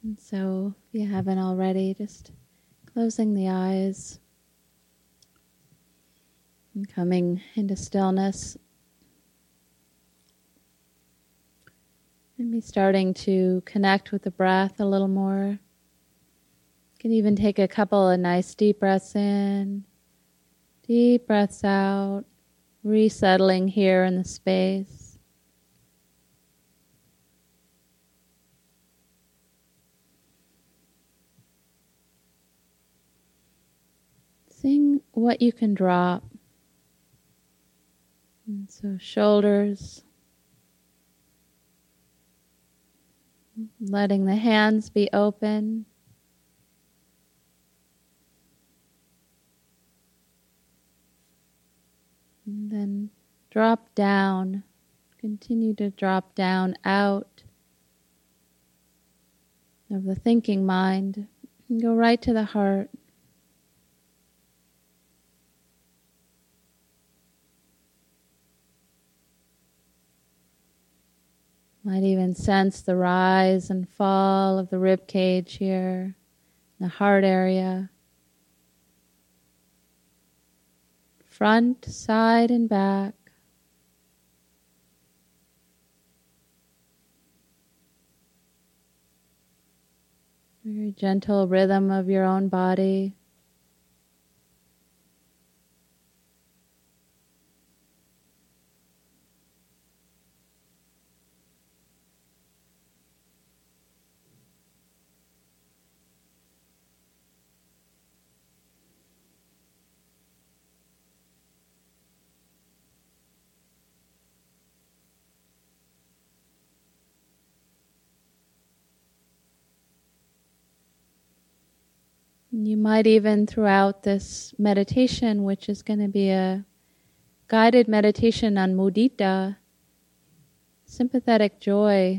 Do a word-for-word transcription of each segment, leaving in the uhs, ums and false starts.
And so, if you haven't already, just closing the eyes and coming into stillness. Maybe starting to connect with the breath a little more. You can even take a couple of nice deep breaths in, deep breaths out, resettling here in the space. Seeing what you can drop. And so shoulders, letting the hands be open. And then drop down, continue to drop down out of the thinking mind and go right to the heart. Might even sense the rise and fall of the rib cage here, the heart area. Front, side, and back. Very gentle rhythm of your own body. You might even, throughout this meditation, which is going to be a guided meditation on mudita, sympathetic joy,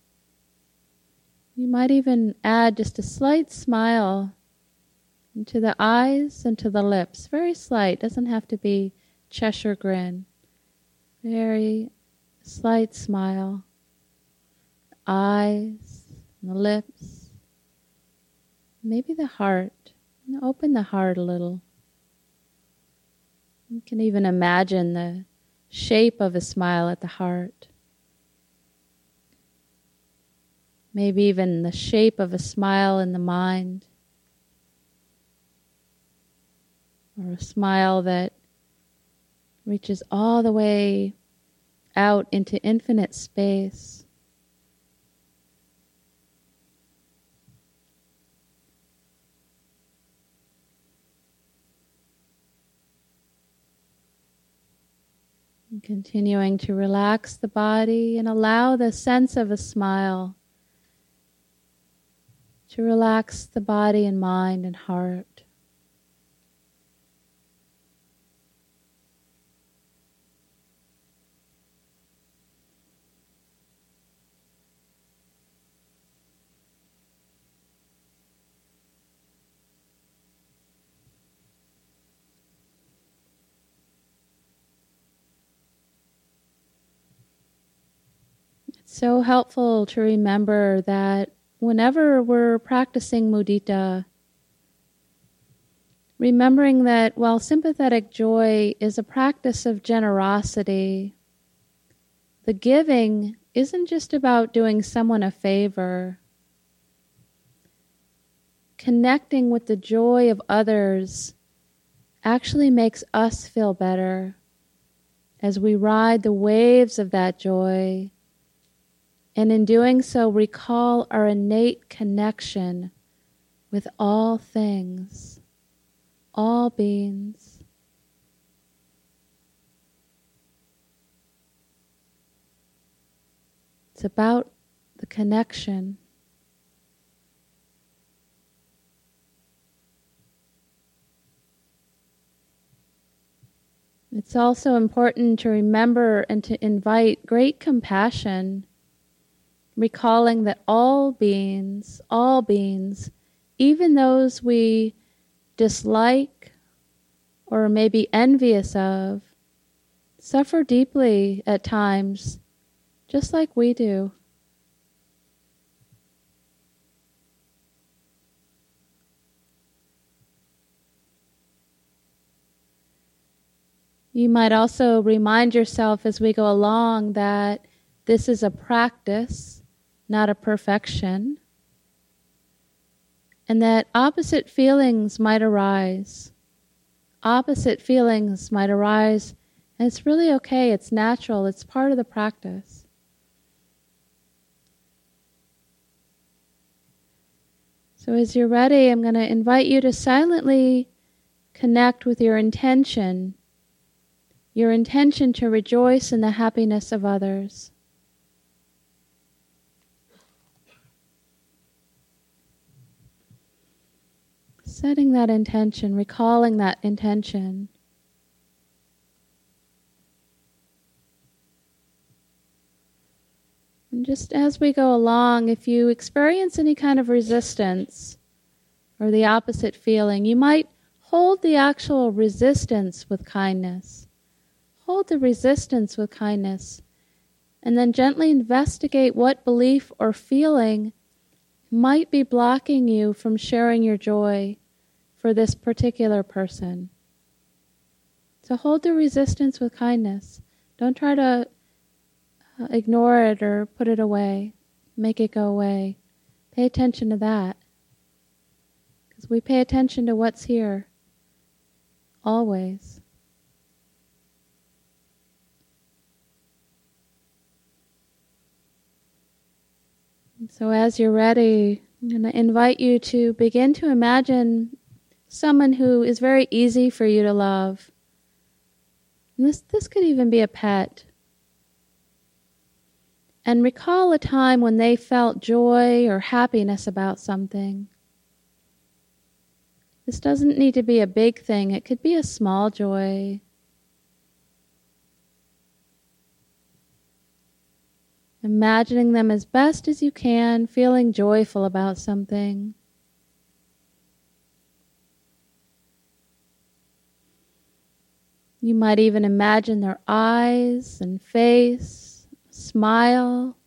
you might even add just a slight smile into the eyes and to the lips. Very slight, doesn't have to be Cheshire grin. Very slight smile. Eyes, and the lips, maybe the heart. Open the heart a little. You can even imagine the shape of a smile at the heart. Maybe even the shape of a smile in the mind. Or a smile that reaches all the way out into infinite space. And continuing to relax the body and allow the sense of a smile to relax the body and mind and heart. So helpful to remember that whenever we're practicing mudita, remembering that while sympathetic joy is a practice of generosity, the giving isn't just about doing someone a favor. Connecting with the joy of others actually makes us feel better as we ride the waves of that joy. And in doing so, recall our innate connection with all things, all beings. It's about the connection. It's also important to remember and to invite great compassion, recalling that all beings, all beings, even those we dislike or may be envious of, suffer deeply at times, just like we do. You might also remind yourself as we go along that this is a practice, not a perfection, and that opposite feelings might arise. Opposite feelings might arise, and it's really okay, it's natural, it's part of the practice. So as you're ready, I'm going to invite you to silently connect with your intention, your intention to rejoice in the happiness of others. Setting that intention, recalling that intention. And just as we go along, if you experience any kind of resistance or the opposite feeling, you might hold the actual resistance with kindness. Hold the resistance with kindness, and then gently investigate what belief or feeling might be blocking you from sharing your joy for this particular person. So hold the resistance with kindness. Don't try to uh, ignore it or put it away, make it go away. Pay attention to that. Because we pay attention to what's here, always. So as you're ready, I'm going to invite you to begin to imagine someone who is very easy for you to love. And this, this could even be a pet. And recall a time when they felt joy or happiness about something. This doesn't need to be a big thing. It could be a small joy. Imagining them as best as you can, feeling joyful about something. You might even imagine their eyes and face, smile.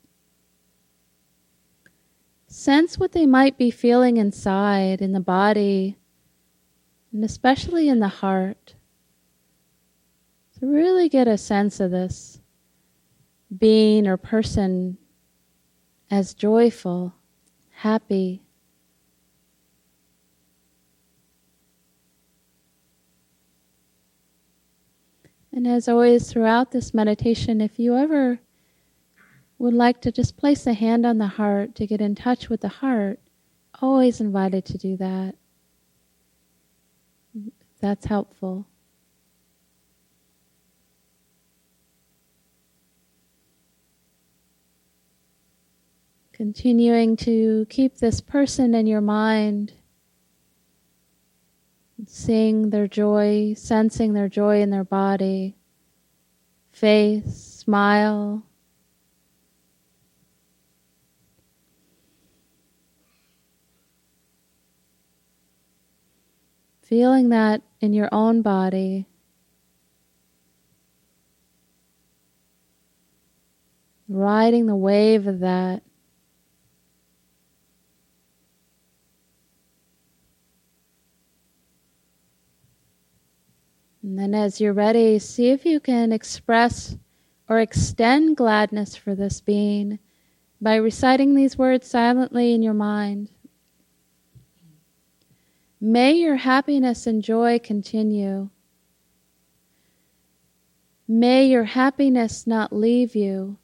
Sense what they might be feeling inside, in the body, and especially in the heart. So really get a sense of this being or person as joyful, happy. And as always throughout this meditation, if you ever would like to just place a hand on the heart to get in touch with the heart, always invited to do that. That's helpful. Continuing to keep this person in your mind, seeing their joy, sensing their joy in their body, face, smile. Feeling that in your own body. Riding the wave of that. And then as you're ready, see if you can express or extend gladness for this being by reciting these words silently in your mind. May your happiness and joy continue. May your happiness not leave you.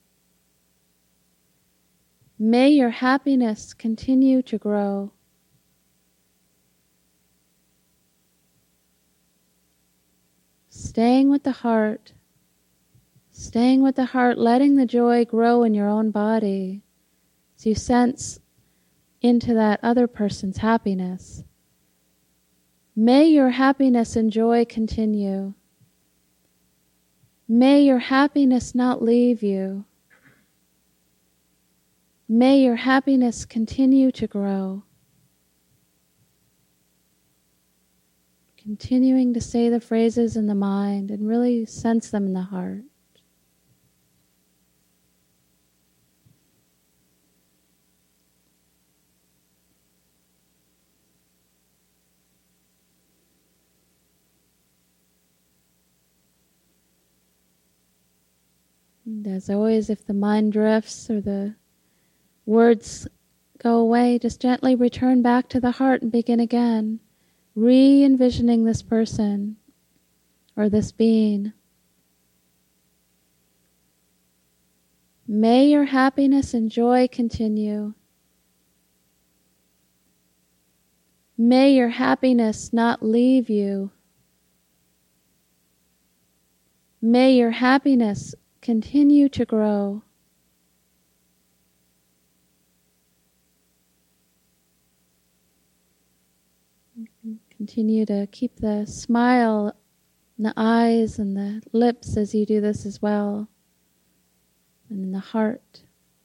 May your happiness continue to grow. Staying with the heart, staying with the heart, letting the joy grow in your own body as you sense into that other person's happiness. May your happiness and joy continue. May your happiness not leave you. May your happiness continue to grow. Continuing to say the phrases in the mind and really sense them in the heart. And as always, if the mind drifts or the words go away, just gently return back to the heart and begin again, re-envisioning this person or this being. May your happiness and joy continue. May your happiness not leave you. May your happiness continue to grow. Continue to keep the smile in the eyes and the lips as you do this as well, and in the heart.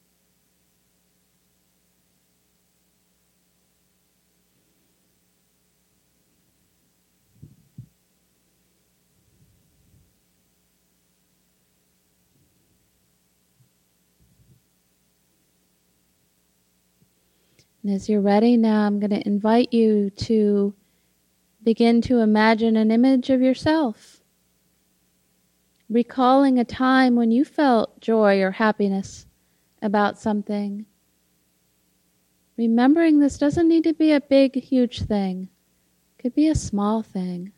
And as you're ready now, I'm going to invite you to begin to imagine an image of yourself, recalling a time when you felt joy or happiness about something. Remembering this doesn't need to be a big, huge thing. It could be a small thing.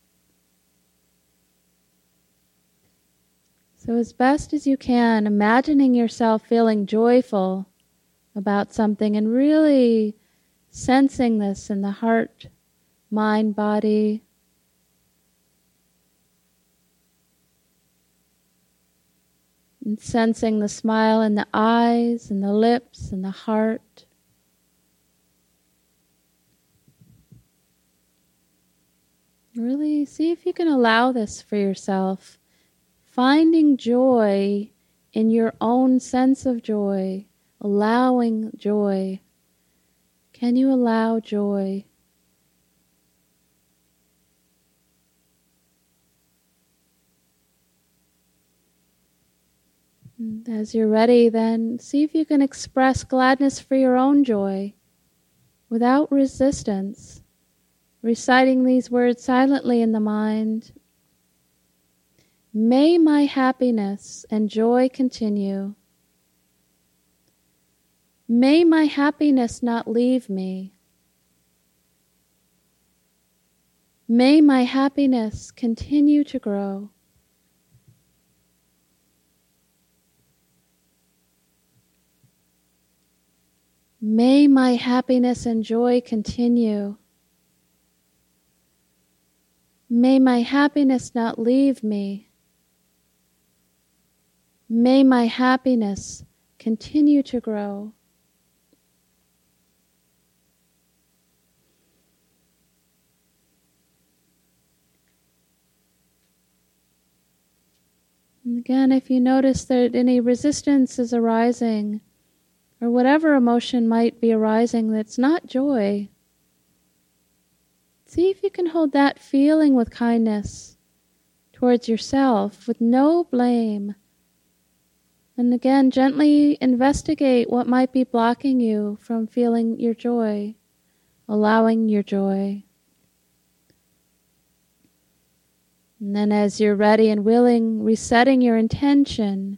So as best as you can, imagining yourself feeling joyful about something and really sensing this in the heart, mind, body. And sensing the smile in the eyes and the lips and the heart. Really see if you can allow this for yourself. Finding joy in your own sense of joy. Allowing joy. Can you allow joy? And as you're ready, then see if you can express gladness for your own joy without resistance, reciting these words silently in the mind. May my happiness and joy continue. May my happiness not leave me. May my happiness continue to grow. May my happiness and joy continue. May my happiness not leave me. May my happiness continue to grow. And again, if you notice that any resistance is arising, or whatever emotion might be arising that's not joy, see if you can hold that feeling with kindness towards yourself, with no blame. And again, gently investigate what might be blocking you from feeling your joy, allowing your joy. And then as you're ready and willing, resetting your intention.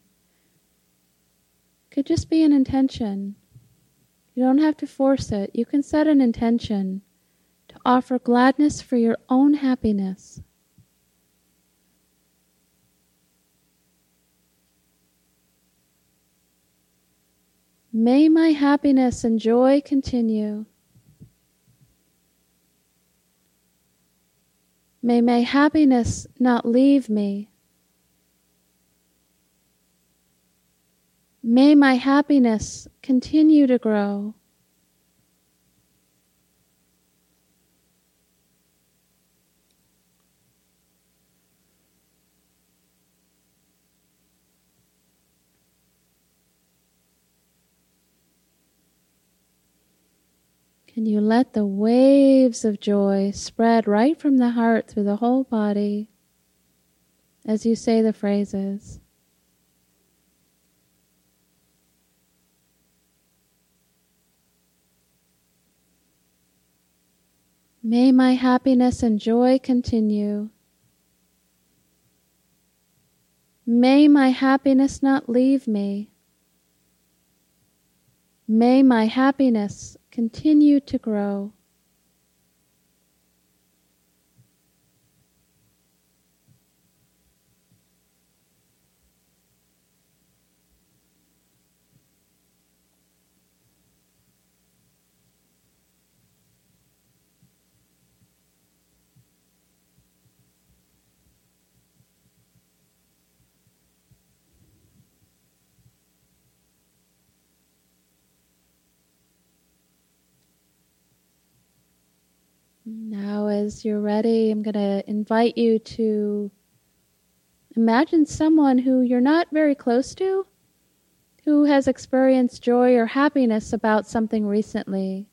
It could just be an intention. You don't have to force it. You can set an intention to offer gladness for your own happiness. May my happiness and joy continue. May my happiness not leave me. May my happiness continue to grow. Can you let the waves of joy spread right from the heart through the whole body as you say the phrases? May my happiness and joy continue. May my happiness not leave me. May my happiness continue to grow. Now, as you're ready, I'm going to invite you to imagine someone who you're not very close to, who has experienced joy or happiness about something recently.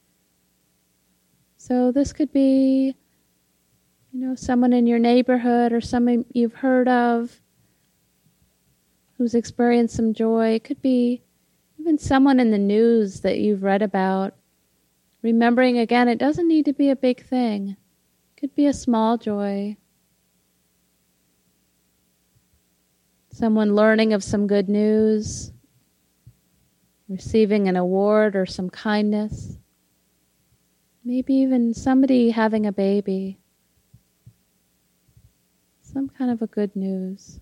So this could be, you know, someone in your neighborhood or someone you've heard of who's experienced some joy. It could be even someone in the news that you've read about. Remembering again, it doesn't need to be a big thing. It could be a small joy. Someone learning of some good news, receiving an award or some kindness. Maybe even somebody having a baby. Some kind of a good news.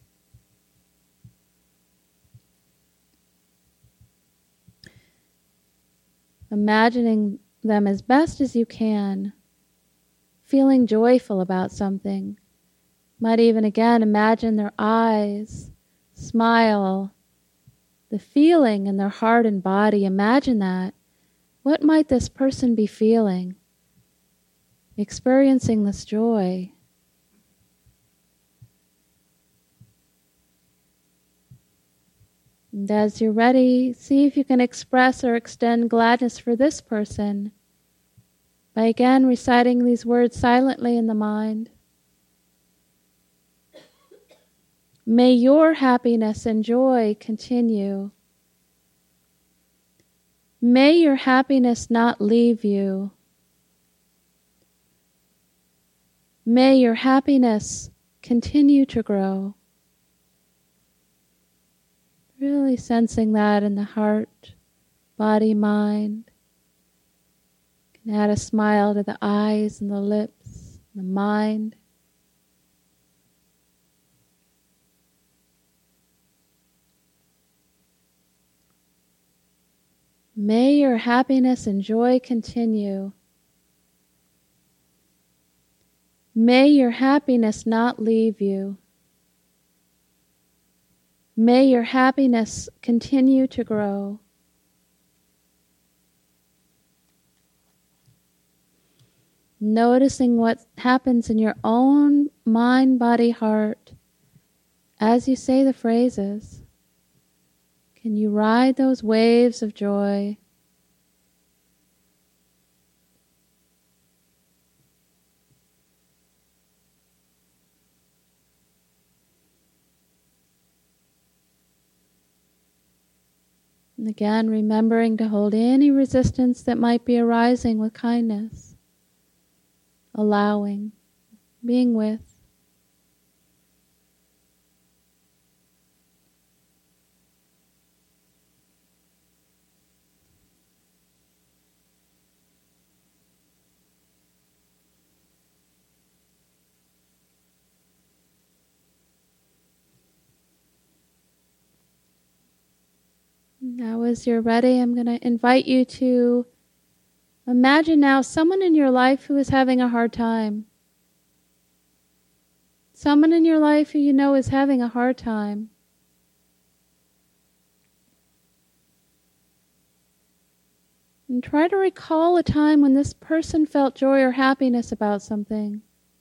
Imagining them as best as you can, feeling joyful about something. Might even again imagine their eyes, smile, the feeling in their heart and body. Imagine that. What might this person be feeling? Experiencing this joy. And as you're ready, see if you can express or extend gladness for this person by again reciting these words silently in the mind. May your happiness and joy continue. May your happiness not leave you. May your happiness continue to grow. Really sensing that in the heart, body, mind. You can add a smile to the eyes and the lips, the mind. May your happiness and joy continue. May your happiness not leave you. May your happiness continue to grow. Noticing what happens in your own mind, body, heart as you say the phrases. Can you ride those waves of joy? And again, remembering to hold any resistance that might be arising with kindness. Allowing, being with. Now as you're ready, I'm going to invite you to imagine now someone in your life who is having a hard time. Someone in your life who you know is having a hard time. And try to recall a time when this person felt joy or happiness about something.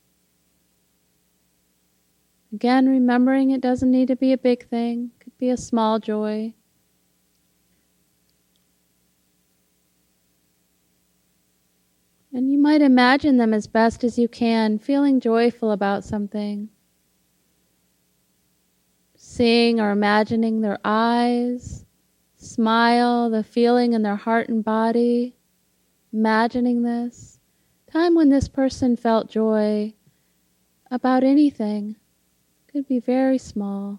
Again, remembering it doesn't need to be a big thing. It could be a small joy. And you might imagine them as best as you can, feeling joyful about something. Seeing or imagining their eyes, smile, the feeling in their heart and body. Imagining this. Time when this person felt joy about anything. Could be very small.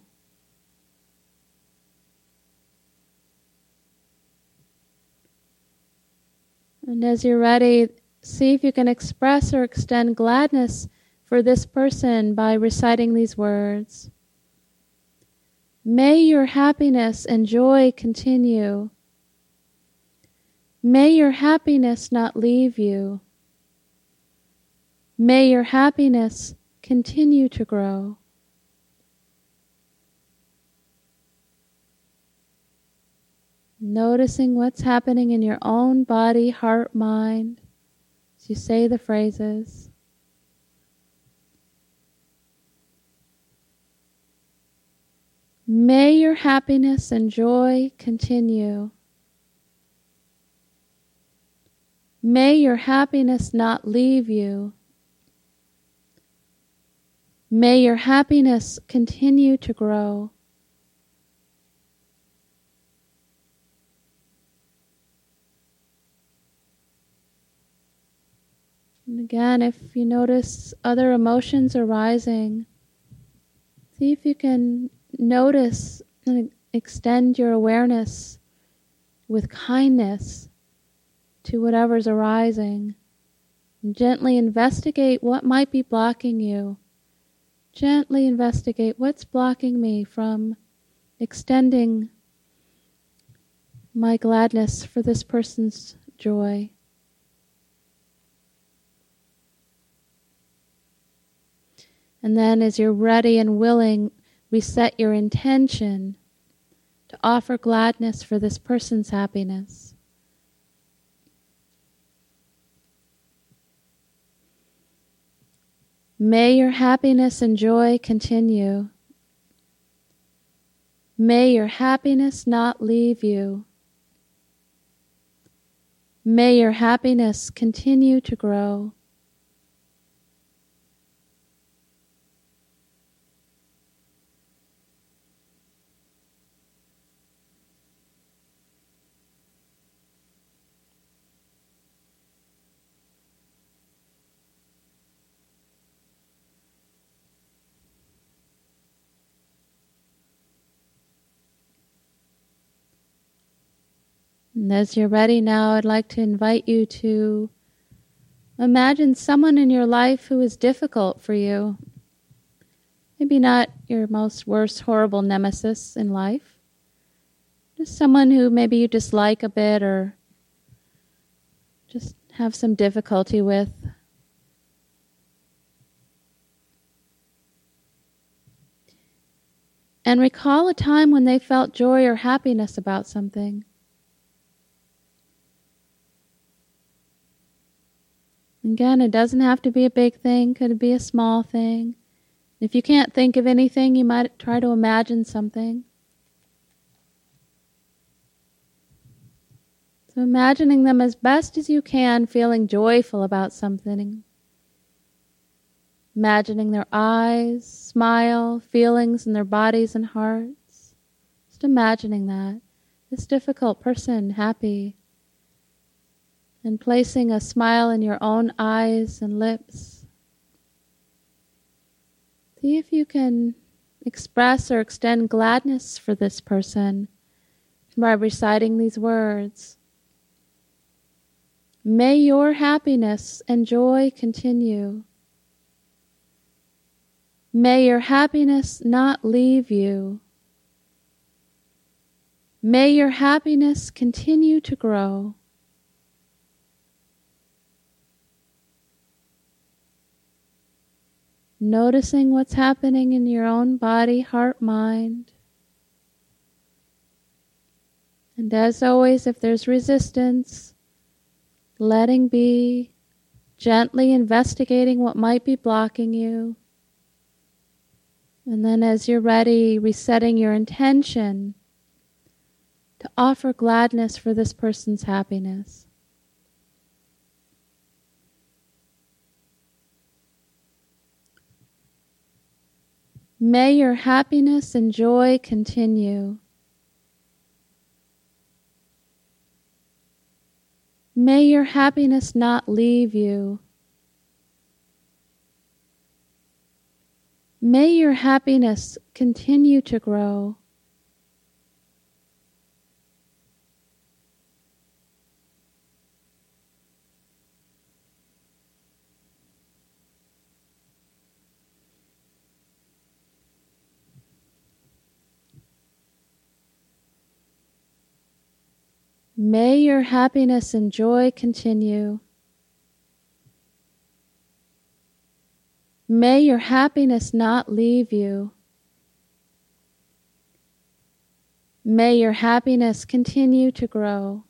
And as you're ready, see if you can express or extend gladness for this person by reciting these words. May your happiness and joy continue. May your happiness not leave you. May your happiness continue to grow. Noticing what's happening in your own body, heart, mind, as you say the phrases. May your happiness and joy continue. May your happiness not leave you. May your happiness continue to grow. And again, if you notice other emotions arising, see if you can notice and extend your awareness with kindness to whatever's arising. And gently investigate what might be blocking you. Gently investigate what's blocking me from extending my gladness for this person's joy. And then as you're ready and willing, reset your intention to offer gladness for this person's happiness. May your happiness and joy continue. May your happiness not leave you. May your happiness continue to grow. And as you're ready now, I'd like to invite you to imagine someone in your life who is difficult for you. Maybe not your most worst, horrible nemesis in life. Just someone who maybe you dislike a bit or just have some difficulty with. And recall a time when they felt joy or happiness about something. Again, it doesn't have to be a big thing, could be a small thing. If you can't think of anything, you might try to imagine something. So imagining them as best as you can, feeling joyful about something. Imagining their eyes, smile, feelings in their bodies and hearts. Just imagining that. This difficult person happy. And placing a smile in your own eyes and lips. See if you can express or extend gladness for this person by reciting these words. May your happiness and joy continue. May your happiness not leave you. May your happiness continue to grow. Noticing what's happening in your own body, heart, mind. And as always, if there's resistance, letting be, gently investigating what might be blocking you. And then as you're ready, resetting your intention to offer gladness for this person's happiness. May your happiness and joy continue. May your happiness not leave you. May your happiness continue to grow. May your happiness and joy continue. May your happiness not leave you. May your happiness continue to grow.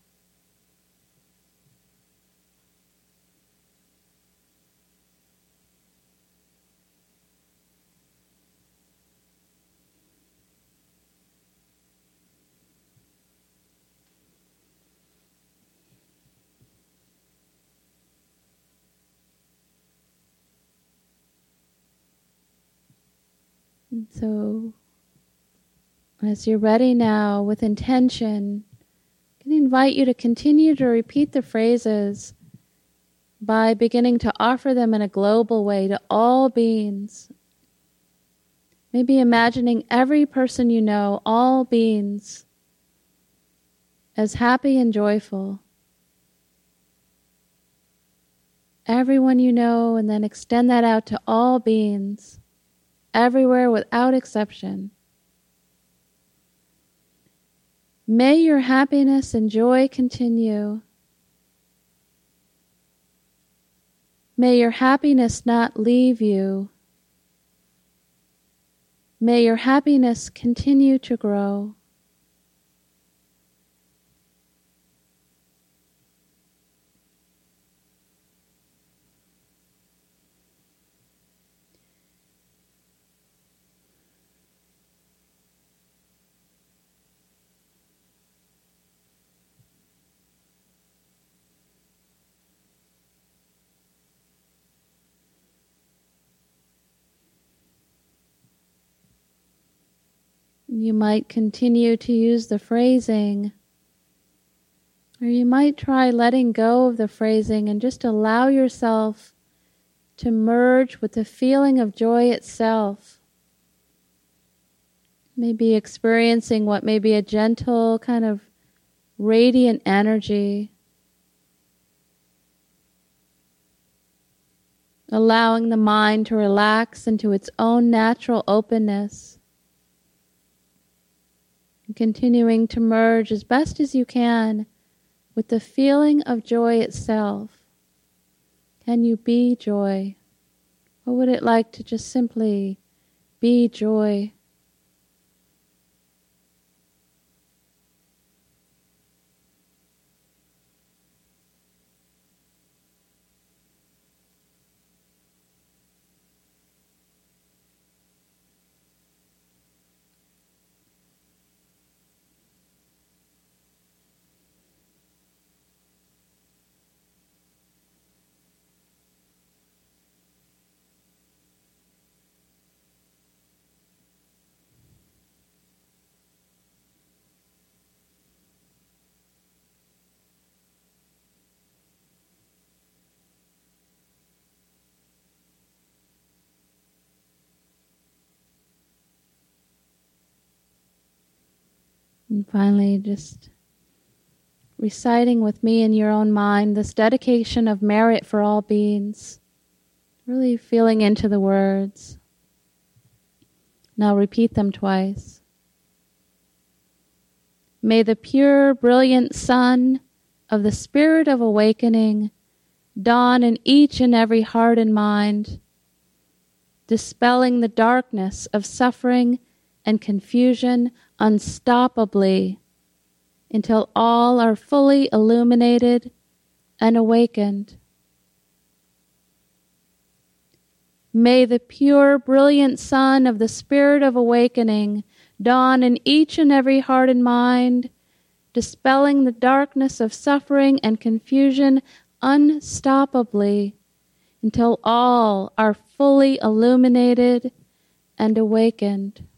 And so, as you're ready now, with intention, I can invite you to continue to repeat the phrases by beginning to offer them in a global way to all beings. Maybe imagining every person you know, all beings, as happy and joyful. Everyone you know, and then extend that out to all beings, everywhere without exception. May your happiness and joy continue. May your happiness not leave you. May your happiness continue to grow. You might continue to use the phrasing, or you might try letting go of the phrasing and just allow yourself to merge with the feeling of joy itself. Maybe experiencing what may be a gentle kind of radiant energy. Allowing the mind to relax into its own natural openness. And continuing to merge as best as you can with the feeling of joy itself. Can you be joy? What would it like to just simply be joy? And finally, just reciting with me in your own mind this dedication of merit for all beings. Really feeling into the words. Now repeat them twice. May the pure, brilliant sun of the Spirit of Awakening dawn in each and every heart and mind, dispelling the darkness of suffering and confusion unstoppably until all are fully illuminated and awakened. May the pure, brilliant sun of the Spirit of Awakening dawn in each and every heart and mind, dispelling the darkness of suffering and confusion unstoppably until all are fully illuminated and awakened.